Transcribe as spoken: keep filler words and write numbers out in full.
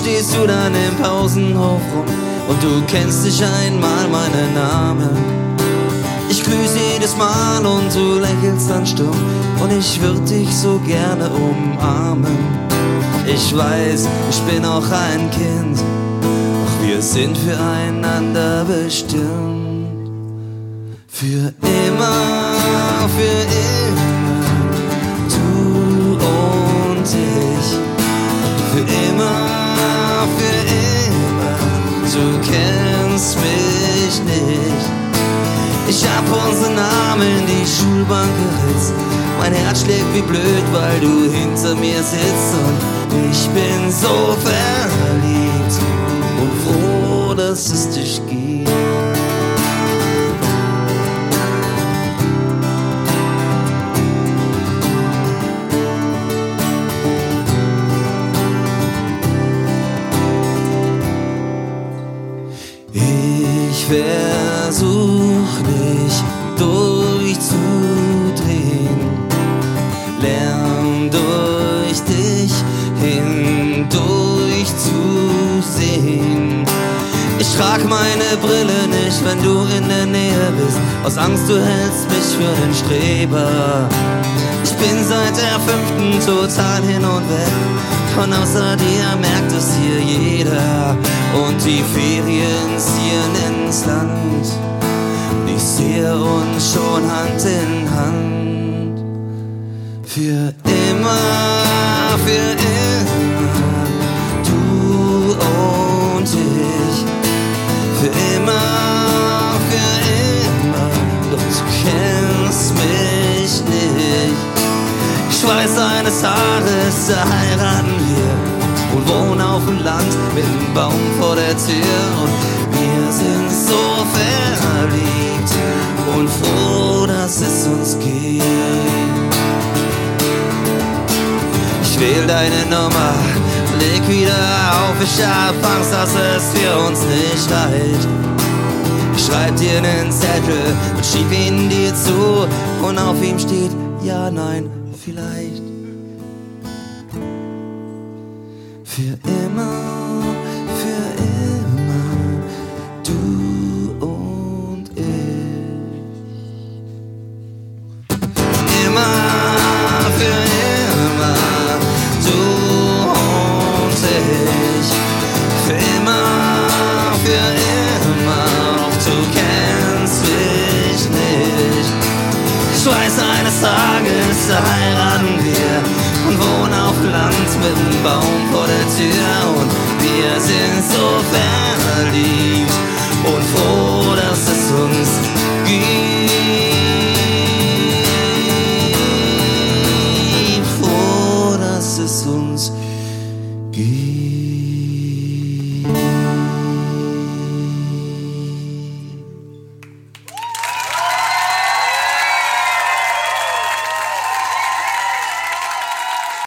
stehst du dann im Pausenhof rum und du kennst nicht einmal meinen Namen. Ich grüße jedes Mal und du lächelst dann stumm und ich würd dich so gerne umarmen. Ich weiß, ich bin auch ein Kind, doch wir sind füreinander bestimmt. Für immer, für immer, du und ich. Für immer, für immer, du kennst mich nicht. Ich hab unseren Namen in die Schulbank geritzt. Mein Herz schlägt wie blöd, weil du hinter mir sitzt. Und ich bin so verliebt und froh, dass es dich gibt. Ich versuch nicht durchzudrehen, lern durch dich hindurch zu sehen. Ich trag meine Brille nicht, wenn du in der Nähe bist, aus Angst du hältst mich für den Streber. Ich bin seit der fünften total hin und weg, und außer dir merkt es hier jeder. Und die Ferien ziehen ins Land, ich sehe uns schon Hand in Hand. Für immer, für immer, du und ich. Für immer, für immer, doch du kennst mich nicht. Ich weiß, eines Tages da heiraten wir und wohnen auf dem Land mit einem Baum vor der Tür. Und wir sind so verliebt und froh, dass es uns gibt. Ich wähl deine Nummer, leg wieder auf, ich hab Angst, dass es für uns nicht reicht. Ich schreib dir nen Zettel und schieb ihn dir zu, und auf ihm steht ja, nein, vielleicht. Für immer, für immer, du und ich. Immer, für immer, du und ich. Für immer, für immer, doch du kennst mich nicht. Ich weiß, eines Tages da heiraten wir und wohnen auf Land mit dem Baum